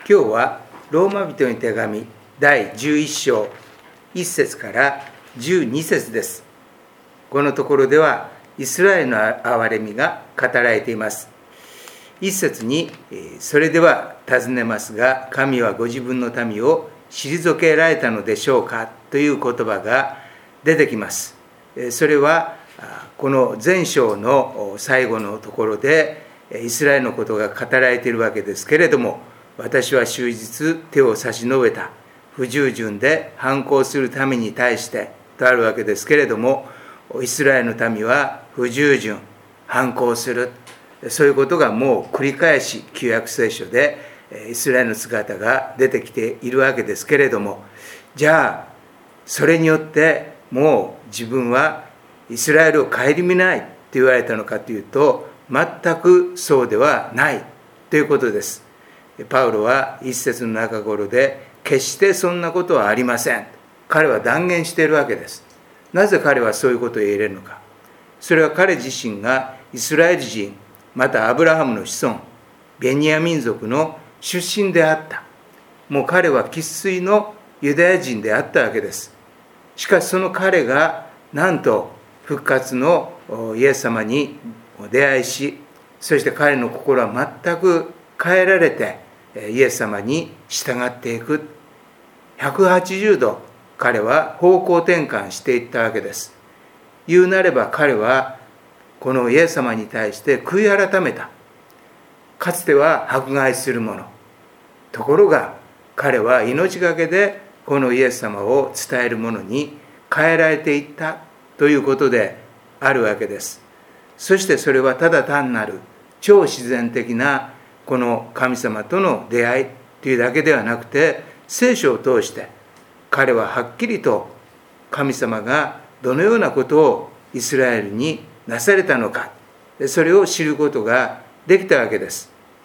今日はローマ人の手紙第11章1節から12節です。このところではイスラエルの憐れみが語られています。1節にそれでは尋ねますが、神はご自分の民を退けられたのでしょうかという言葉が出てきます。それはこの前章の最後のところでイスラエルのことが語られているわけですけれども、私は終日手を差し伸べた、不従順で反抗する民に対してとあるわけですけれども、イスラエルの民は不従順、反抗する、そういうことがもう繰り返し旧約聖書でイスラエルの姿が出てきているわけですけれども、じゃあそれによってもう自分はイスラエルを顧みないと言われたのかというと、全くそうではないということです。パウロは一節の中頃で、決してそんなことはありません、彼は断言しているわけです。なぜ彼はそういうことを言えるのか。それは彼自身がイスラエル人、またアブラハムの子孫、ベニヤ民族の出身であった。もう彼は生粋のユダヤ人であったわけです。しかしその彼がなんと復活のイエス様に出会いし、そして彼の心は全く変えられてイエス様に従っていく。180度彼は方向転換していったわけです。言うなれば彼はこのイエス様に対して悔い改めた。かつては迫害する者、ところが彼は命がけでこのイエス様を伝える者に変えられていったということであるわけです。そしてそれはただ単なる超自然的なこの神様との出会いというだけではなくて、聖書を通して彼ははっきりと神様がどのようなことをイスラエルになされたのか、それを知ることができたわけです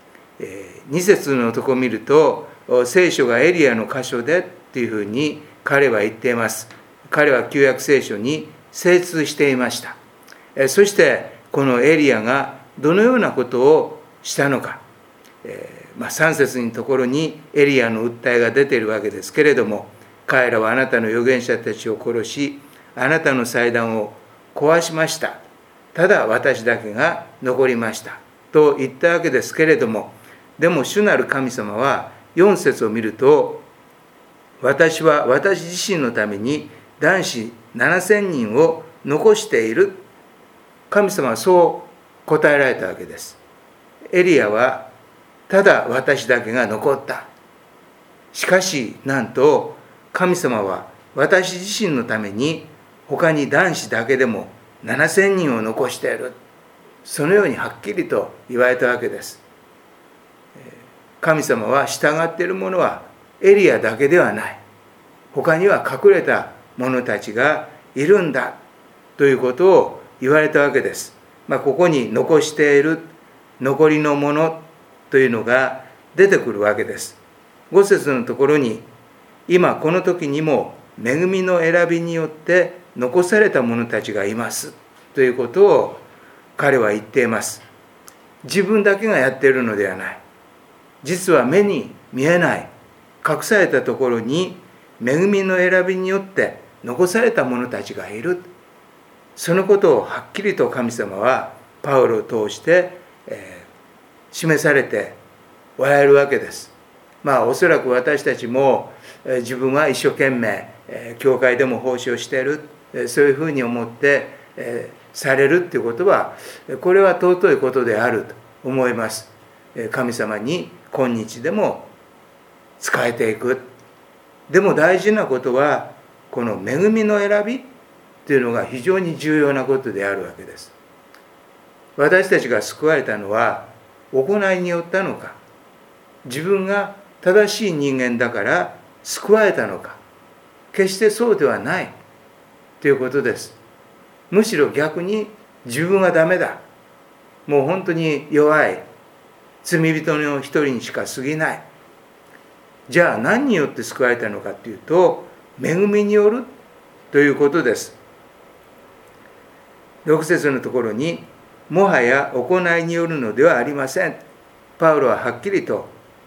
。2節のとこを見ると、聖書がエリアの箇所でというふうに彼は言っています。彼は旧約聖書に精通していました。そしてこのエリアがどのようなことをしたのか、3節のところにエリアの訴えが出ているわけですけれども、彼らはあなたの預言者たちを殺し、あなたの祭壇を壊しました。ただ私だけが残りましたと言ったわけですけれども、でも主なる神様は4節を見ると、私は私自身のために男子7000人を残している。神様はそう答えられたわけです。エリアはただ私だけが残った。しかしなんと神様は私自身のために他に男子だけでも7000人を残している。そのようにはっきりと言われたわけです。神様は従っている者はエリアだけではない。他には隠れた者たちがいるんだということを言われたわけです。ここに残している残りのものというのが出てくるわけです。5節のところに、今この時にも恵みの選びによって残された者たちがいますということを彼は言っています。自分だけがやっているのではない。実は目に見えない隠されたところに恵みの選びによって残された者たちがいる。そのことをはっきりと神様はパウロを通して示されておられるわけです。おそらく私たちも自分は一生懸命教会でも奉仕をしている、そういうふうに思ってされるということは、これは尊いことであると思います。神様に今日でも仕えていく。でも大事なことはこの恵みの選びというのが非常に重要なことであるわけです。私たちが救われたのは行いによったのか、自分が正しい人間だから救われたのか、決してそうではないということです。むしろ逆に自分はダメだ、もう本当に弱い罪人の一人にしか過ぎない。じゃあ何によって救われたのかというと、恵みによるということです。6節のところに、もはや行いによるのではありません。パウロははっきりと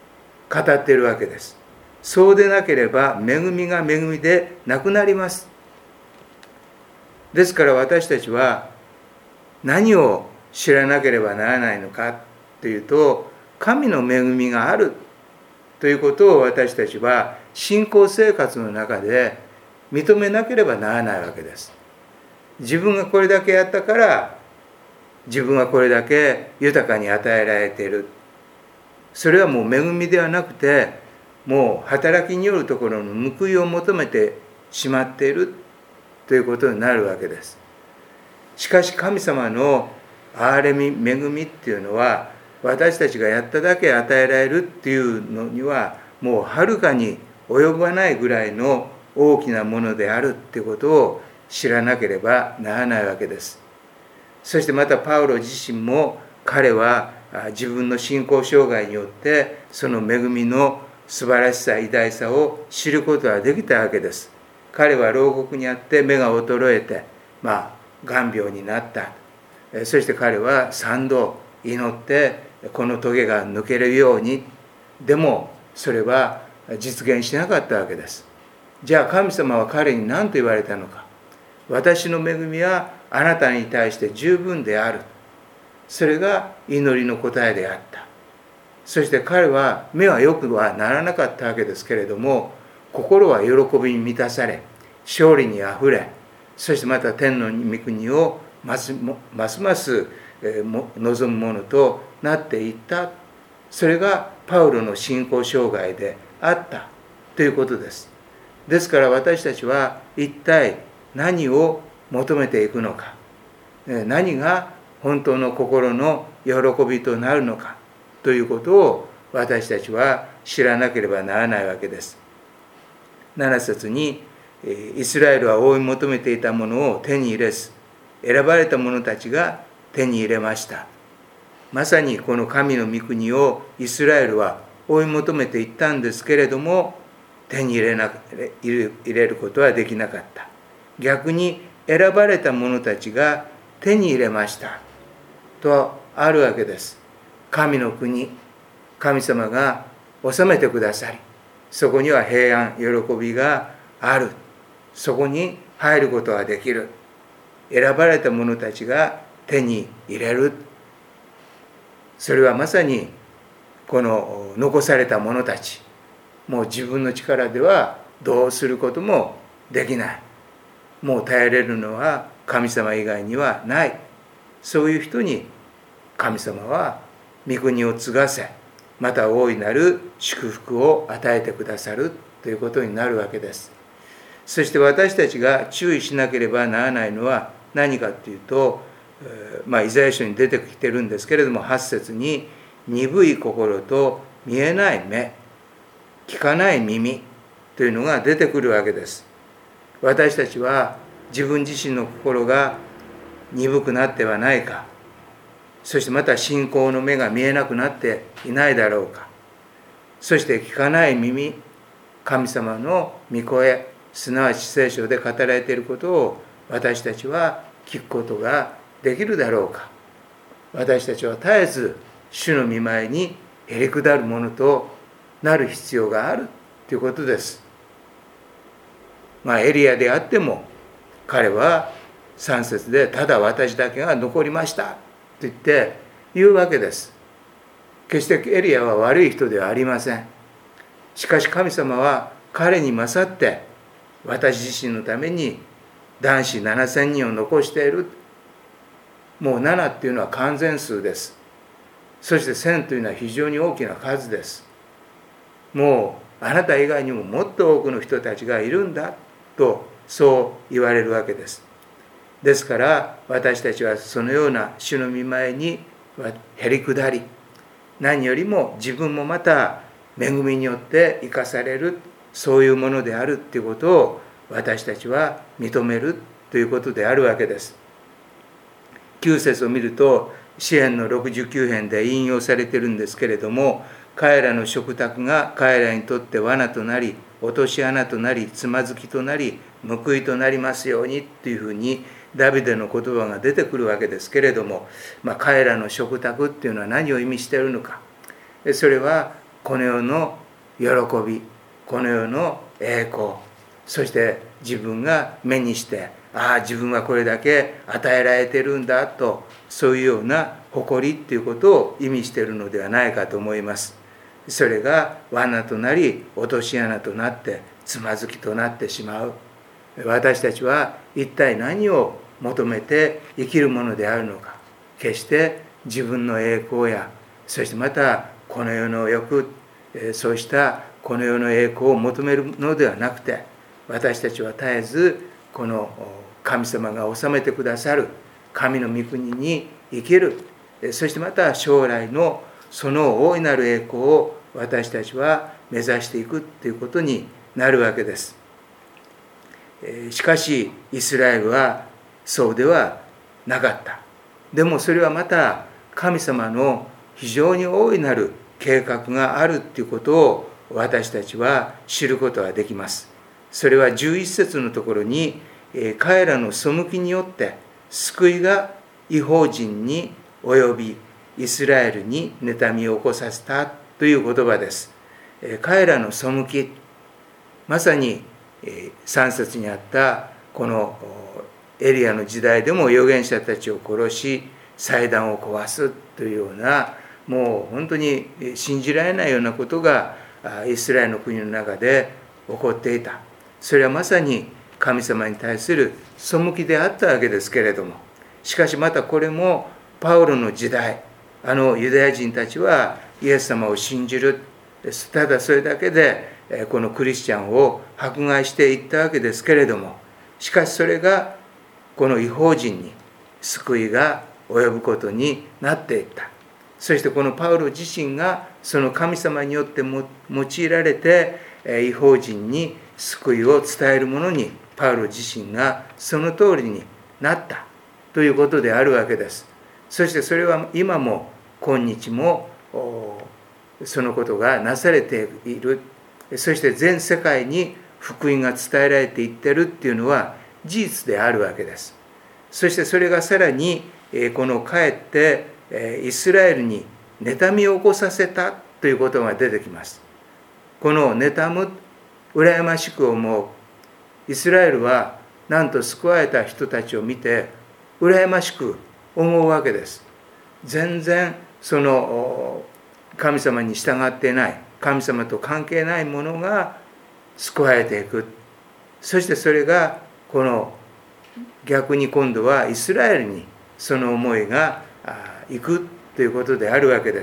語っているわけです。そうでなければ恵みが恵みでなくなります。ですから私たちは何を知らなければならないのかというと、神の恵みがあるということを私たちは信仰生活の中で認めなければならないわけです。自分がこれだけやったから自分はこれだけ豊かに与えられている。それはもう恵みではなくて、もう働きによるところの報いを求めてしまっているということになるわけです。しかし神様の憐れみ、恵みっていうのは、私たちがやっただけ与えられるっていうのにはもうはるかに及ばないぐらいの大きなものであるっていうことを知らなければならないわけです。そしてまたパウロ自身も、彼は自分の信仰障害によってその恵みの素晴らしさ、偉大さを知ることができたわけです。彼は牢獄にあって目が衰えて、眼病になった。そして彼は3度祈ってこの棘が抜けるように。でもそれは実現しなかったわけです。じゃあ神様は彼に何と言われたのか。私の恵みはあなたに対して十分である。それが祈りの答えであった。そして彼は目はよくはならなかったわけですけれども、心は喜びに満たされ、勝利にあふれ、そしてまた天の御国をますます望むものとなっていった。それがパウロの信仰障害であったということです。ですから私たちは一体何を求めていくのか、何が本当の心の喜びとなるのかということを私たちは知らなければならないわけです。7節に、イスラエルは追い求めていたものを手に入れず、選ばれた者たちが手に入れました。まさにこの神の御国をイスラエルは追い求めていったんですけれども、手に入れることはできなかった。逆に選ばれた者たちが手に入れましたとあるわけです。神の国、神様が治めてくださり、そこには平安、喜びがある。そこに入ることができる。選ばれた者たちが手に入れる。それはまさにこの残された者たち、もう自分の力ではどうすることもできない。もう頼れるのは神様以外にはない。そういう人に神様は御国を継がせ、また大いなる祝福を与えてくださるということになるわけです。そして私たちが注意しなければならないのは何かというと、イザヤ書に出てきてるんですけれども、8節に鈍い心と見えない目、聞かない耳というのが出てくるわけです。私たちは自分自身の心が鈍くなってはないか、そしてまた信仰の目が見えなくなっていないだろうか、そして聞かない耳、神様の御声、すなわち聖書で語られていることを私たちは聞くことができるだろうか。私たちは絶えず主の御前にへりくだるものとなる必要があるということです。エリアであっても彼は3節でただ私だけが残りましたと言うわけです。決してエリアは悪い人ではありません。しかし神様は彼に勝って私自身のために男子7000人を残している。もう7っていうのは完全数です。そして1000というのは非常に大きな数です。もうあなた以外にももっと多くの人たちがいるんだとそう言われるわけです。ですから私たちはそのような主の御前にへりくだり、何よりも自分もまた恵みによって生かされる、そういうものであるということを私たちは認めるということであるわけです。9節を見ると詩編の69編で引用されているんですけれども、彼らの食卓が彼らにとって罠となり、落とし穴となり、つまずきとなり、報いとなりますようにというふうにダビデの言葉が出てくるわけですけれども、彼らの食卓っていうのは何を意味しているのか。それはこの世の喜び、この世の栄光、そして自分が目にして、自分はこれだけ与えられているんだと、そういうような誇りということを意味しているのではないかと思います。それが罠となり、落とし穴となってつまずきとなってしまう。私たちは一体何を求めて生きるものであるのか。決して自分の栄光や、そしてまたこの世の欲、そうしたこの世の栄光を求めるのではなくて、私たちは絶えずこの神様が治めてくださる神の御国に生きる。そしてまた将来のその大いなる栄光を私たちは目指していくということになるわけです。しかしイスラエルはそうではなかった。でもそれはまた神様の非常に大いなる計画があるということを私たちは知ることができます。それは11節のところに、彼らの背きによって救いが異邦人に及びイスラエルに妬みを起こさせたという言葉です。彼らの背き、まさに3節にあったこのエリアの時代でも預言者たちを殺し祭壇を壊すというような、もう本当に信じられないようなことがイスラエルの国の中で起こっていた。それはまさに神様に対する背きであったわけですけれども、しかしまたこれもパウロの時代、ユダヤ人たちはイエス様を信じる、ただそれだけでこのクリスチャンを迫害していったわけですけれども、しかしそれがこの異邦人に救いが及ぶことになっていった。そしてこのパウロ自身がその神様によって用いられて異邦人に救いを伝えるものにパウロ自身がその通りになったということであるわけです。そしてそれは今も今日もそのことがなされている。そして全世界に福音が伝えられていってるっていうのは事実であるわけです。そしてそれがさらにこのかえってイスラエルに妬みを起こさせたということが出てきます。この妬む、羨ましく思う。イスラエルはなんと救われた人たちを見て羨ましく思うわけです。全然その神様に従っていない、神様と関係ないものが救われていく。そしてそれがこの逆に今度はイスラエルにその思いが行くということであるわけです。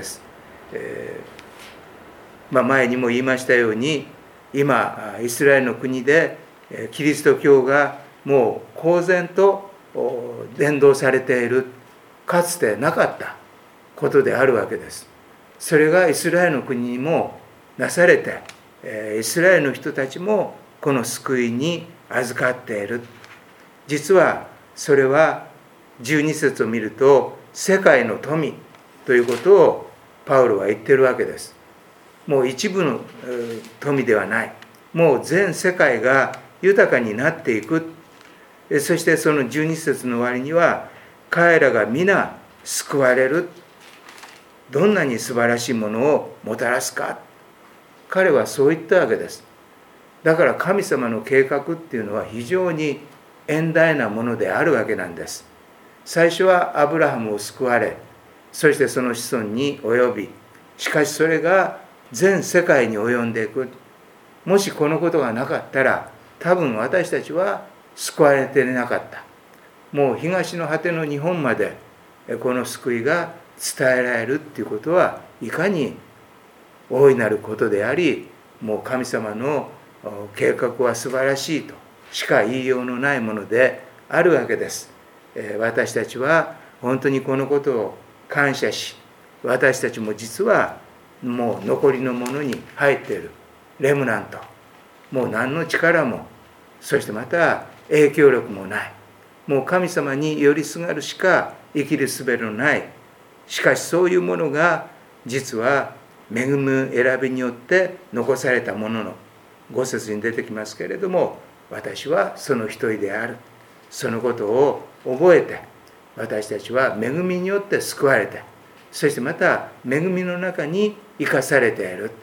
前にも言いましたように、今イスラエルの国でキリスト教がもう公然と伝道されている、かつてなかったことであるわけです。それがイスラエルの国にもなされて、イスラエルの人たちもこの救いに預かっている。実はそれは12節を見ると世界の富ということをパウロは言っているわけです。もう一部の富ではない。もう全世界が豊かになっていく。そしてその12節の終わりには、彼らが皆救われる。どんなに素晴らしいものをもたらすか。彼はそう言ったわけです。だから神様の計画っていうのは非常に遠大なものであるわけなんです。最初はアブラハムを救われ、そしてその子孫に及び、しかしそれが全世界に及んでいく。もしこのことがなかったら、多分私たちは救われていなかった。もう東の果ての日本までこの救いが伝えられるっていうことはいかに大いなることであり、もう神様の計画は素晴らしいとしか言いようのないものであるわけです。私たちは本当にこのことを感謝し、私たちも実はもう残りのものに入っているレムナント、もう何の力も、そしてまた影響力もない、もう神様に寄りすがるしか生きる術のない、しかしそういうものが実は恵む選びによって残されたものの5節に出てきますけれども、私はその一人である。そのことを覚えて、私たちは恵みによって救われて、そしてまた恵みの中に生かされている。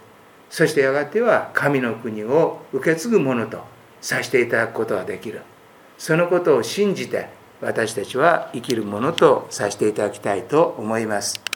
そしてやがては神の国を受け継ぐものとさせていただくことができる。そのことを信じて私たちは生きるものとさせていただきたいと思います。